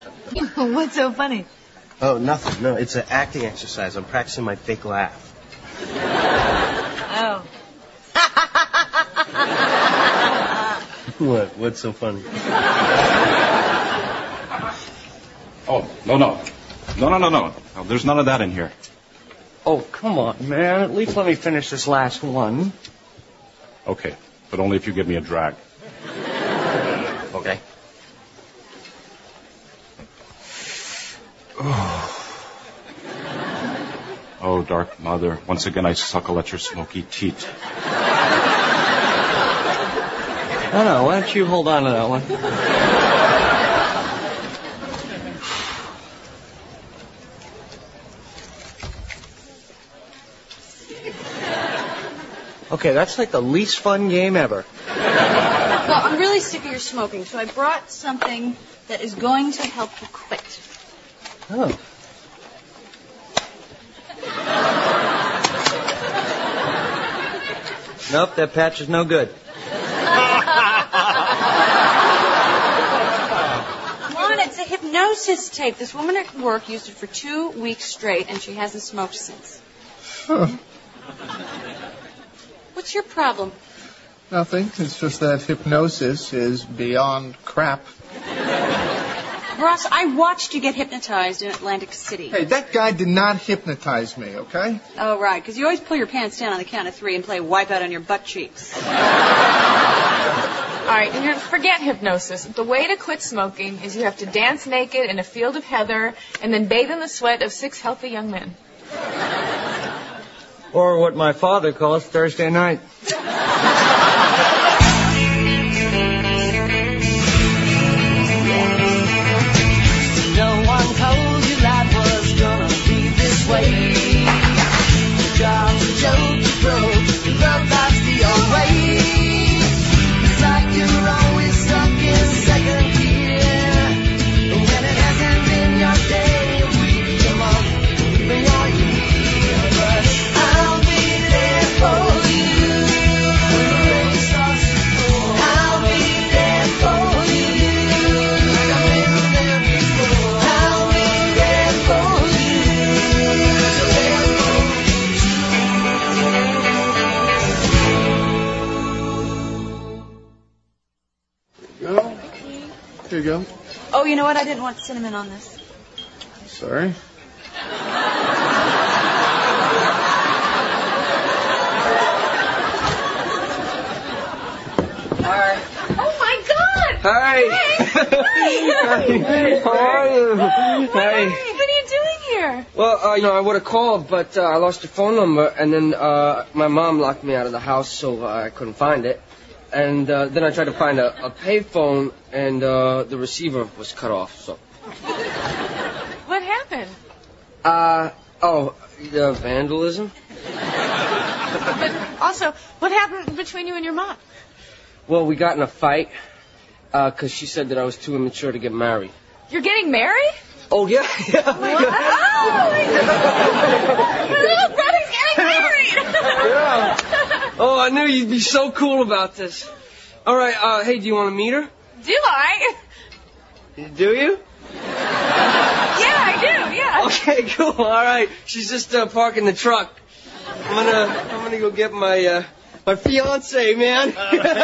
What's so funny? Oh, nothing. No, it's an acting exercise. I'm practicing my fake laugh. Oh. What? What's so funny? Oh, no. No. There's none of that in here. Oh, come on, man. At least let me finish this last one. Okay, but only if you give me a drag. Okay. Oh, Dark Mother, once again I suckle at your smoky teat. No, why don't you hold on to that one? Okay, that's like the least fun game ever. Well, I'm really sick of your smoking, so I brought something that is going to help you quit. Oh. Nope, that patch is no good. Come on, it's a hypnosis tape. This woman at work used it for 2 weeks straight, and she hasn't smoked since. Huh. What's your problem? Nothing. It's just that hypnosis is beyond crap. Ross, I watched you get hypnotized in Atlantic City. Hey, that guy did not hypnotize me, okay? Oh, right, because you always pull your pants down on the count of 3 and play Wipeout on your butt cheeks. All right, forget hypnosis. The way to quit smoking is you have to dance naked in a field of heather and then bathe in the sweat of 6 healthy young men. Or what my father calls Thursday night. No one told you life was gonna be this way. Your job's a joke, you broke, your love life's the old way. It's like you're always stuck in second gear. When it hasn't been your day, a week, a month, even your year. But I'll be there for you when the rain starts to pour. I'll be there for you like I've been there before. I'll be there for you. So there Go. Here you go. Oh, you know what? I didn't want cinnamon on this. Sorry. Hi. Oh, my God! Hi. Hey. How are you? Hey. What are you doing here? Well, I would have called, but I lost your phone number, and then my mom locked me out of the house, so I couldn't find it. And then I tried to find a payphone, and the receiver was cut off, so. What happened? Vandalism? But also, what happened between you and your mom? Well, we got in a fight, 'cause she said that I was too immature to get married. You're getting married? Oh, yeah. What? Oh, my God. My little brother's getting married! Yeah. Oh, I knew you'd be so cool about this. All right, hey, do you want to meet her? Do I? Do you? Yeah, I do, yeah. Okay, cool. All right. She's just parking the truck. I'm gonna go get my fiance, man.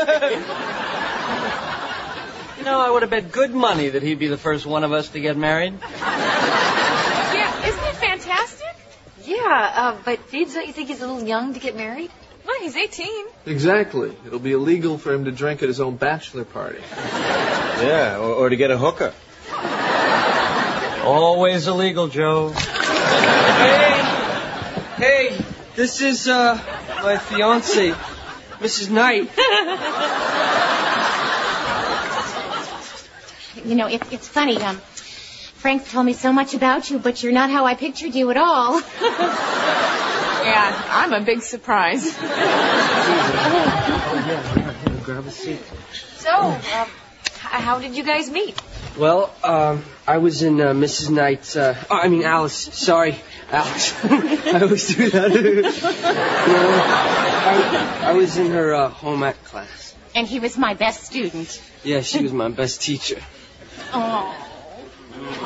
I would have bet good money that he'd be the first one of us to get married. Yeah, isn't it fantastic? Yeah, but Phoebe, don't you think he's a little young to get married? Well, he's 18. Exactly. It'll be illegal for him to drink at his own bachelor party. Yeah, or to get a hooker. Always illegal, Joe. Hey, this is my fiance, Mrs. Knight. It's funny. Frank told me so much about you, but you're not how I pictured you at all. Yeah, I'm a big surprise. Grab a seat. So, how did you guys meet? Well, I was in Mrs. Knight's, Alice. Sorry, Alice. I always do that. I was in her home ec class. And he was my best student. Yeah, she was my best teacher. Oh.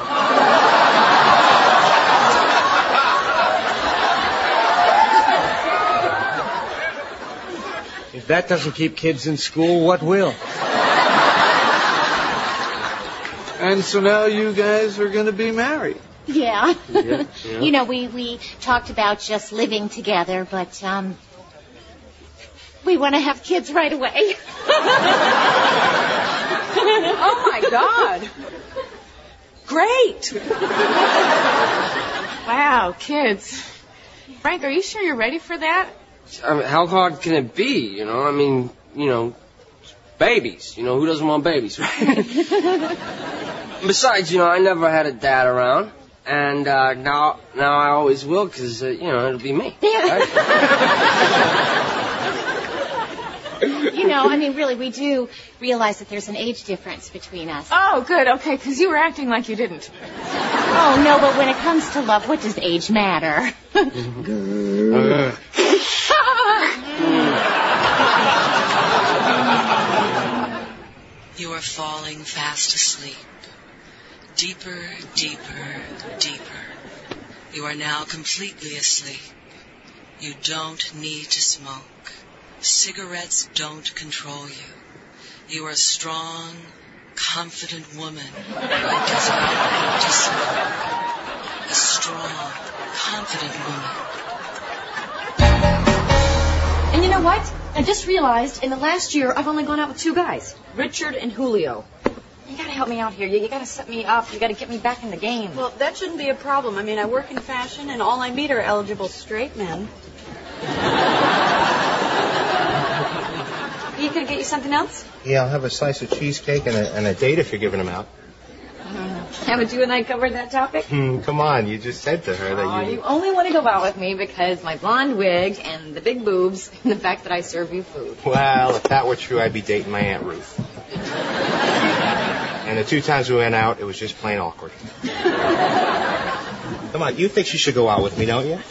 that doesn't keep kids in school, what will? And so now you guys are going to be married. Yeah. Yeah. You know, we talked about just living together, but we want to have kids right away. Oh, my God. Great. Wow, kids. Frank, are you sure you're ready for that? I mean, how hard can it be, you know? I mean, you know, babies. You know, who doesn't want babies, right? Besides, you know, I never had a dad around. And now I always will, because, you know, it'll be me. Right? You know, I mean, really, we do realize that there's an age difference between us. Oh, good, okay, because you were acting like you didn't. Oh, no, but when it comes to love, what does age matter? You are falling fast asleep. Deeper, deeper, deeper. You are now completely asleep. You don't need to smoke. Cigarettes don't control you. You are a strong, confident woman who does not need to smoke. A strong, confident woman. And you know what? I just realized in the last year I've only gone out with 2 guys, Richard and Julio. You gotta help me out here. You gotta set me up. You gotta get me back in the game. Well, that shouldn't be a problem. I mean, I work in fashion, and all I meet are eligible straight men. Are you gonna get you something else? Yeah, I'll have a slice of cheesecake and a date if you're giving them out. Haven't you and I covered that topic? Come on, you just said to her that You only want to go out with me because my blonde wig and the big boobs and the fact that I serve you food. Well, if that were true, I'd be dating my Aunt Ruth. And the 2 times we went out, it was just plain awkward. Come on, you think she should go out with me, don't you?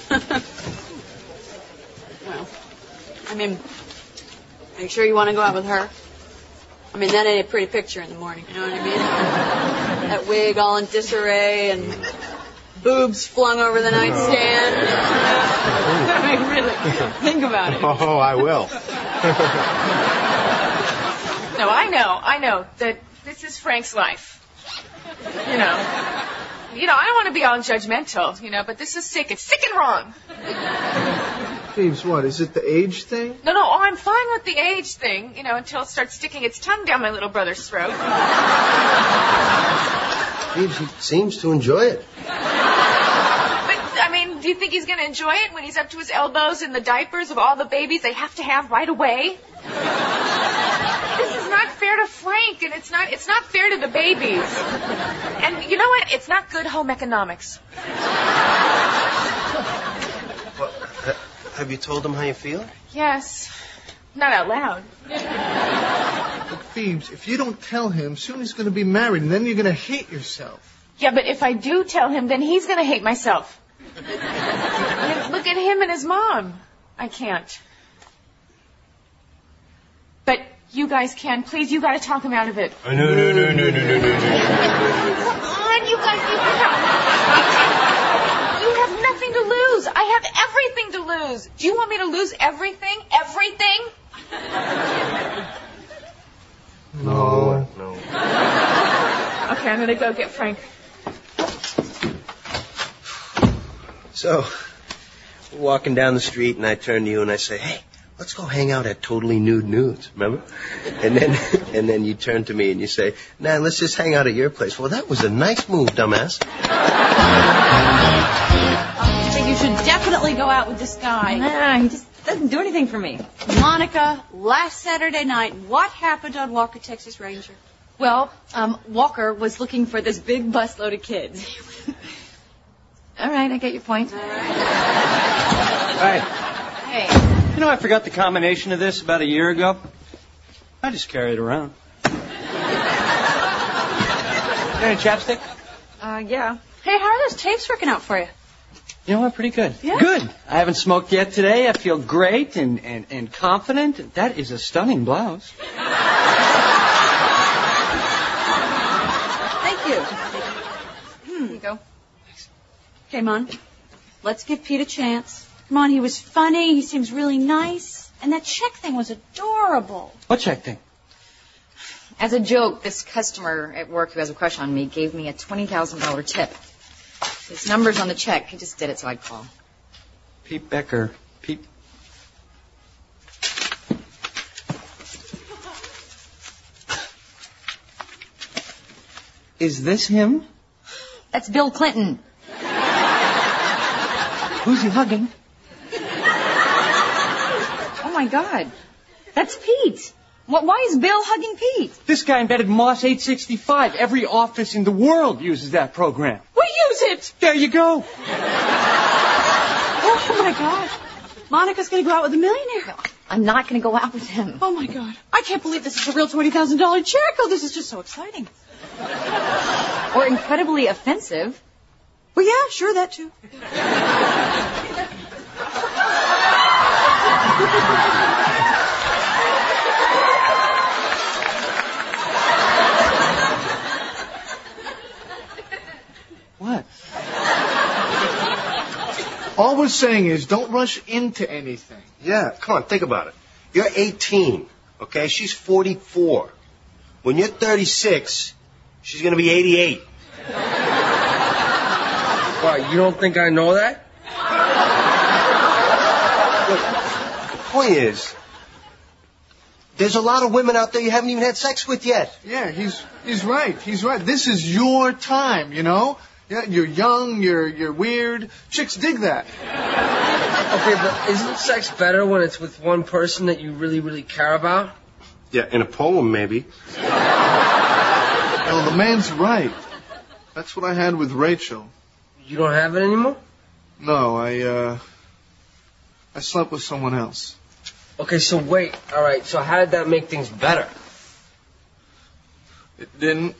Well, I mean, are you sure you want to go out with her? I mean, that ain't a pretty picture in the morning, you know what I mean? That wig all in disarray and boobs flung over the nightstand. I mean, really, think about it. Oh, I will. No, I know that this is Frank's life. You know, I don't want to be all judgmental, you know, but this is sick. It's sick and wrong. Phoebes, what? Is it the age thing? No, I'm fine with the age thing, you know, until it starts sticking its tongue down my little brother's throat. Phoebes, he seems to enjoy it. But, I mean, do you think he's going to enjoy it when he's up to his elbows in the diapers of all the babies they have to have right away? This is not fair to Frank, and it's not fair to the babies. And you know what? It's not good home economics. Well, have you told him how you feel? Yes. Not out loud. But Phoebes, if you don't tell him, soon he's going to be married, and then you're going to hate yourself. Yeah, but if I do tell him, then he's going to hate myself. I mean, look at him and his mom. I can't. But you guys can. Please, you got to talk him out of it. No. Come on, you guys. You have nothing to lose. I have everything to lose. Do you want me to lose everything? Everything? No. Okay, I'm going to go get Frank. So, we're walking down the street, and I turn to you and I say, hey, let's go hang out at Totally Nude Nudes, remember? And then you turn to me and you say, nah, let's just hang out at your place. Well, that was a nice move, dumbass. I think you should definitely go out with this guy. Nah, he just doesn't do anything for me. Monica, last Saturday night, what happened on Walker, Texas Ranger? Well, Walker was looking for this big busload of kids. All right, I get your point. Hey. Hey. You know, I forgot the combination of this about a year ago. I just carry it around. Any chapstick? Yeah. Hey, how are those tapes working out for you? You know what? Pretty good. Yeah? Good. I haven't smoked yet today. I feel great and confident. That is a stunning blouse. Thank you. Here you go. Okay, Mon, let's give Pete a chance. Come on, he was funny. He seems really nice. And that check thing was adorable. What check thing? As a joke, this customer at work who has a crush on me gave me a $20,000 tip. His number's on the check. He just did it so I'd call. Pete Becker. Pete. Is this him? That's Bill Clinton. Who's he hugging? Oh, my God. That's Pete. Why is Bill hugging Pete? This guy invented Moss 865. Every office in the world uses that program. We use it. There you go. Oh, my God. Monica's going to go out with a millionaire. I'm not going to go out with him. Oh, my God. I can't believe this is a real $20,000 check. Oh, this is just so exciting. Or incredibly offensive. Well, yeah, sure, that too. What? All we're saying is don't rush into anything. Yeah, come on, think about it. You're 18, okay? She's 44. When you're 36, she's going to be 88. Why, you don't think I know that? Look, the point is, there's a lot of women out there you haven't even had sex with yet. Yeah, he's right. He's right. This is your time, you know? Yeah, you're young, you're weird. Chicks dig that. Okay, but isn't sex better when it's with one person that you really, really care about? Yeah, in a poem, maybe. Well, the man's right. That's what I had with Rachel. You don't have it anymore? No, I slept with someone else. Okay, so wait. All right, so how did that make things better? It didn't.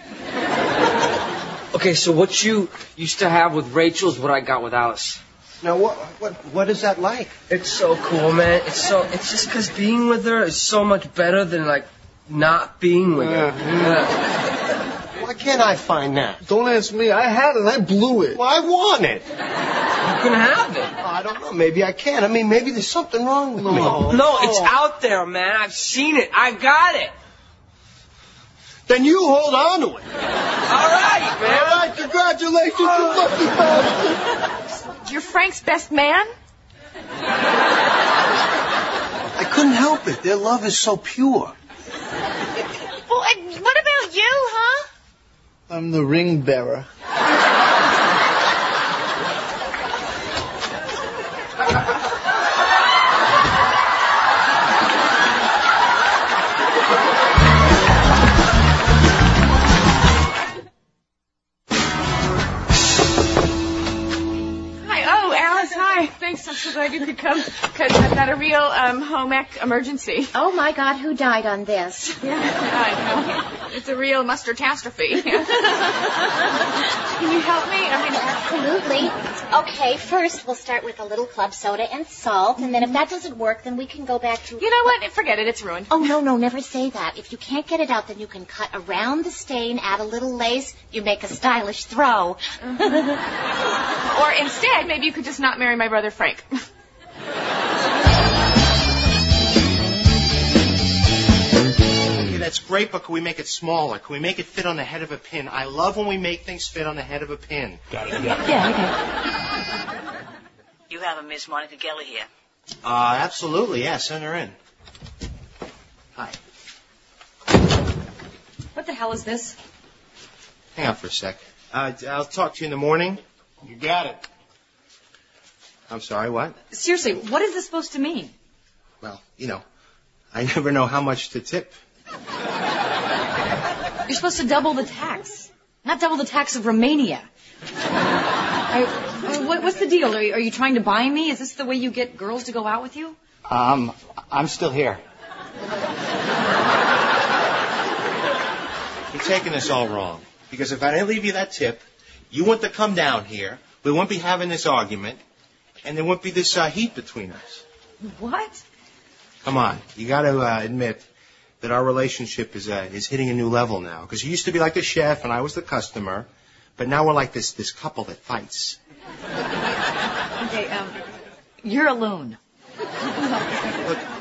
Okay, so what you used to have with Rachel is what I got with Alice. Now, what is that like? It's so cool, man. It's just because being with her is so much better than, like, not being with her. Yeah. Why can't I find that? Don't ask me. I had it. I blew it. Well, I want it. You can have it. I don't know. Maybe I can. I mean, maybe there's something wrong with me. No, it's out there, man. I've seen it. I got it. Then you hold on to it. All right, man. All right, congratulations, you lucky bastard. You're Frank's best man? I couldn't help it. Their love is so pure. Well, and what about you, huh? I'm the ring bearer. Thanks, I'm so glad you could come, because I've got a real home ec emergency. Oh, my God, who died on this? Yeah, I know. It's a real mustard-tastrophe. Can you help me? Absolutely. Okay, first we'll start with a little club soda and salt, and then if that doesn't work, then we can go back to... You know what? Forget it. It's ruined. Oh, no, never say that. If you can't get it out, then you can cut around the stain, add a little lace, you make a stylish throw. Or instead, maybe you could just not marry my brother Frank. Okay, that's great, but can we make it smaller? Can we make it fit on the head of a pin? I love when we make things fit on the head of a pin. Yeah, okay. You have a Miss Monica Geller here. Absolutely, yeah, send her in. Hi. What the hell is this? Hang on for a sec. I'll talk to you in the morning. You got it. I'm sorry, what? Seriously, what is this supposed to mean? Well, you know, I never know how much to tip. You're supposed to double the tax. Not double the tax of Romania. What's the deal? Are you trying to buy me? Is this the way you get girls to go out with you? I'm still here. You're taking this all wrong. Because if I didn't leave you that tip, you wouldn't have come down here, we wouldn't be having this argument, and there wouldn't be this heat between us. What? Come on, you got to admit that our relationship is hitting a new level now. Because you used to be like the chef and I was the customer, but now we're like this couple that fights. Okay, you're a loon. Look,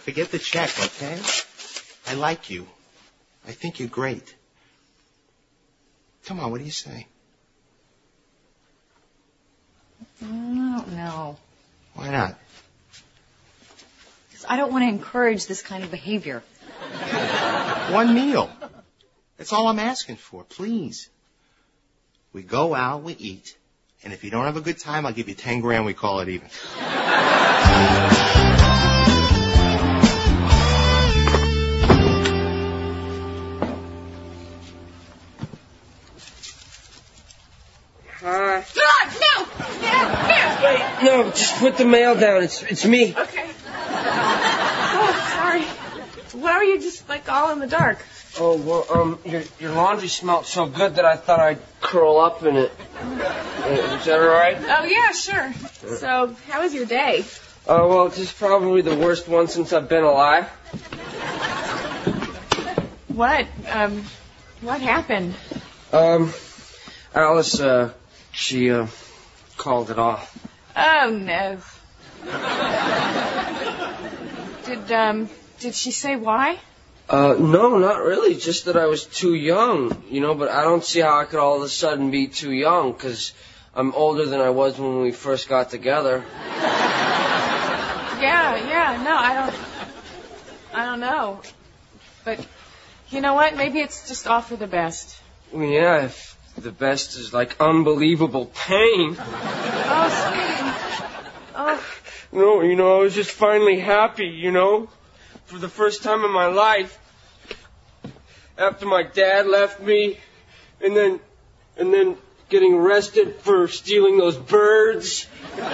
Forget the check, okay? I like you. I think you're great. Come on, what do you say? I don't know. Why not? Because I don't want to encourage this kind of behavior. One meal. That's all I'm asking for, please. We go out, we eat, and if you don't have a good time, I'll give you 10 grand, we call it even. Hi. No! Wait, no, just put the mail down. It's me. Okay. Oh, sorry. Why were you just, like, all in the dark? Oh, well, your laundry smelled so good that I thought I'd curl up in it. Is that all right? Oh, yeah, sure. So, how was your day? Well, this is probably the worst one since I've been alive. What happened? Alice, she called it off. Oh, no. Did she say why? No, not really. Just that I was too young, but I don't see how I could all of a sudden be too young, because I'm older than I was when we first got together. Yeah, no, I don't know. But, you know what? Maybe it's just all for the best. Well, yeah, if the best is like unbelievable pain. Oh, sweetie. Oh. No, I was just finally happy, for the first time in my life. After my dad left me, and then getting arrested for stealing those birds,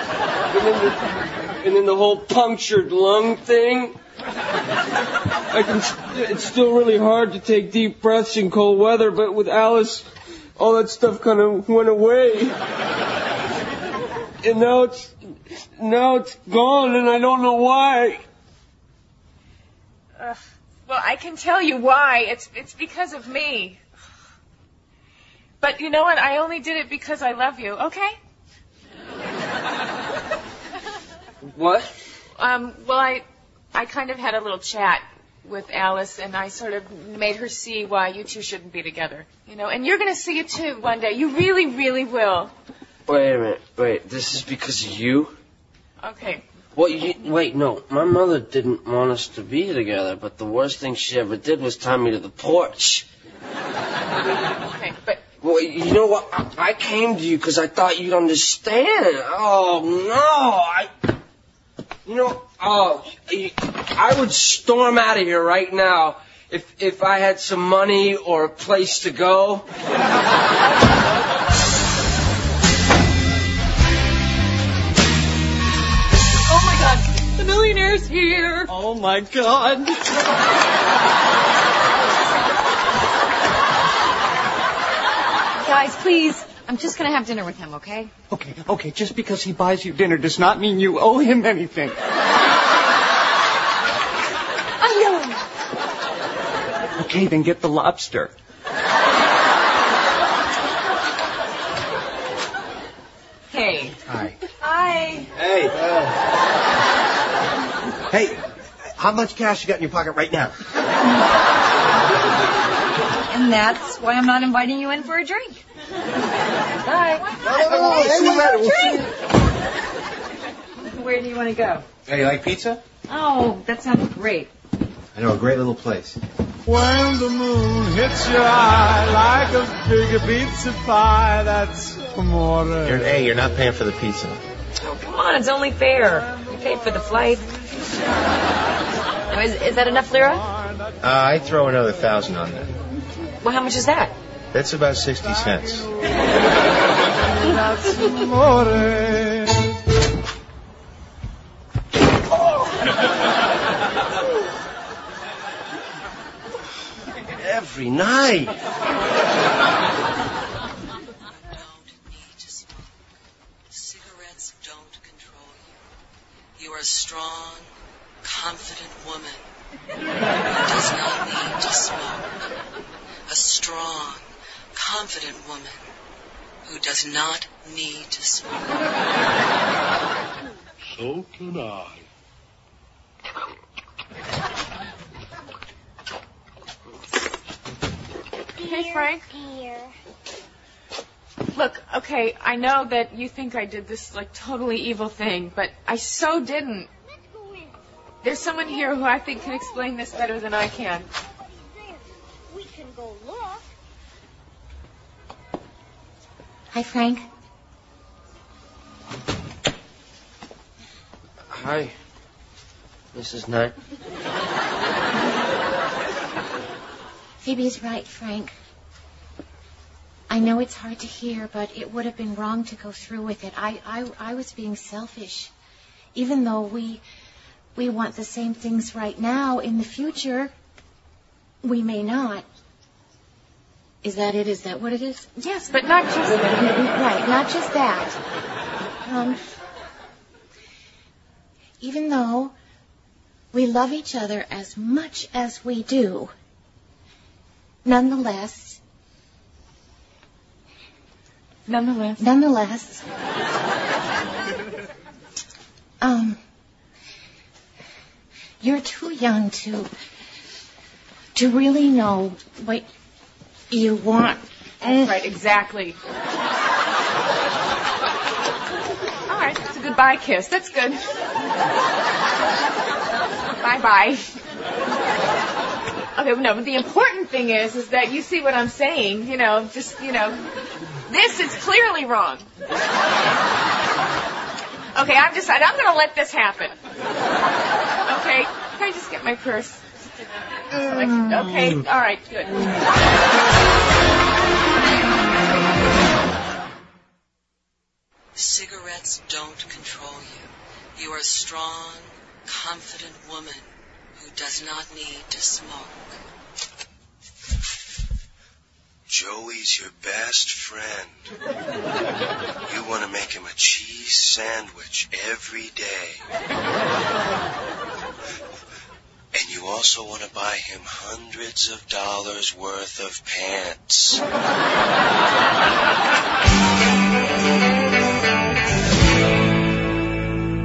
and then the whole punctured lung thing. It's still really hard to take deep breaths in cold weather, but with Alice, all that stuff kind of went away. And now it's gone, and I don't know why. Well, I can tell you why. It's because of me. But you know what? I only did it because I love you, okay? What? Well, I kind of had a little chat with Alice, and I sort of made her see why you two shouldn't be together. And you're going to see it too one day. You really, really will. Wait a minute. Wait, this is because of you? Okay. Wait, no. My mother didn't want us to be together, but the worst thing she ever did was tie me to the porch. Okay, but... Well, you know what? I came to you because I thought you'd understand. Oh, no. I would storm out of here right now if I had some money or a place to go. Oh my God, the millionaire's here. Oh my God. Guys, please. I'm just going to have dinner with him, okay? Okay. Just because he buys you dinner does not mean you owe him anything. Okay, then get the lobster. Hey. Hi. Hi. Hey. Hey, how much cash you got in your pocket right now? And that's why I'm not inviting you in for a drink. Bye. Where do you want to go? Hey, you like pizza? Oh, that sounds great. I know a great little place. When the moon hits your eye like a big pizza pie, that's amore. You're not paying for the pizza. Oh, come on, it's only fair. You paid for the flight. Is that enough, Lyra? I throw another 1,000 on there. Well, how much is that? That's about 60 cents. That's amore. Every night. Cigarettes don't control you. You are a strong, confident woman who does not need to smoke. A strong, confident woman who does not need to smoke. So can I. Hey, Frank. Dear. Look, okay, I know that you think I did this, like, totally evil thing, but I so didn't. There's someone here who I think can explain this better than I can. We can go look. Hi, Frank. Hi, Mrs. Knight. Phoebe's right, Frank. I know it's hard to hear, but it would have been wrong to go through with it. I was being selfish. Even though we want the same things right now, in the future, we may not. Is that it? Is that what it is? Yes, but not just that. Right, not just that. Even though we love each other as much as we do, nonetheless, you're too young to really know what you want. That's right, exactly. All right, that's a goodbye kiss. That's good. Bye-bye. Okay, no, but the important thing is that you see what I'm saying. This is clearly wrong. Okay, I've decided I'm going to let this happen. Okay, can I just get my purse? Okay, all right, good. Cigarettes don't control you. You are a strong, confident woman who does not need to smoke. Joey's your best friend. You want to make him a cheese sandwich every day. And you also want to buy him hundreds of dollars worth of pants.